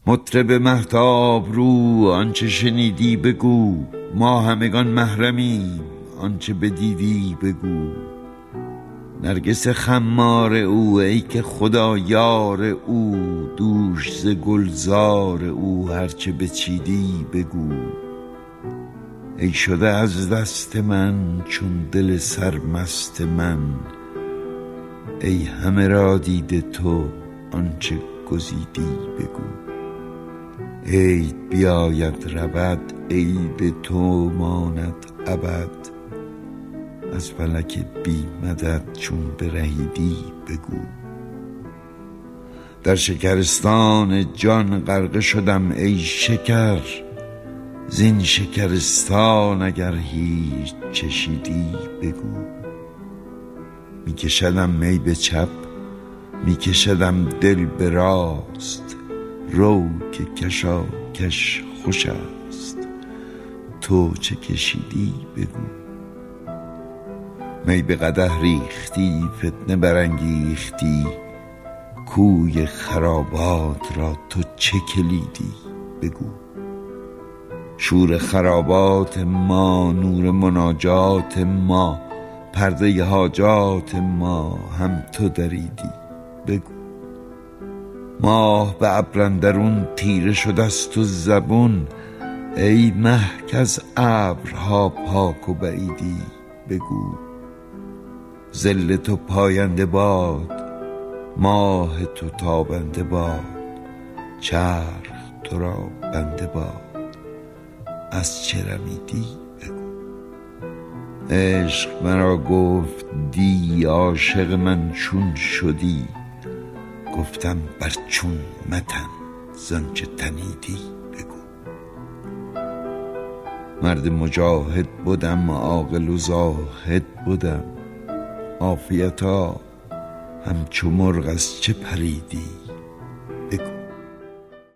مطرب مهتاب رو آنچه شنیدی بگو، ما همگان محرمیم آنچه بدیدی بگو. نرگس خمار او ای که خدا یار او، دوش ز گلزار او هرچه بچیدی بگو. ای شده از دست من چون دل سرمست من، ای همه را دیده تو آنچه گزیدی بگو. عید بیاید رود عید تو ماند ابد، از فلک بی مدد چون برهیدی بگو. در شکرستان جان غرقه شدم ای شکر، زین شکرستان اگر هیچ چشیدی بگو. میکشدم می به چپ میکشدم دل به راست، رو که کشاکش خوش است تو چه کشیدی بگو. می به قدح ریختی فتنه برانگیختی، کوی خرابات را تو چه کلیدی بگو. شور خرابات ما نور مناجات ما، پرده حاجات ما هم تو دریدی بگو. ماه به ابر اندرون تیره شده است و زبون، ای مه کز ابرها پاک و بعیدی بگو. ظل تو پاینده باد ماه تو تابنده باد، چرخ تو را بنده باد از چه رمیدی بگو. عشق مرا گفت دی عاشق من چون شدی، گفتم بر چون متن زانچه تنیدی بگو. مرد مجاهد بودم عاقل و زاهد بودم، عافیتا همچو مرغ از چه پریدی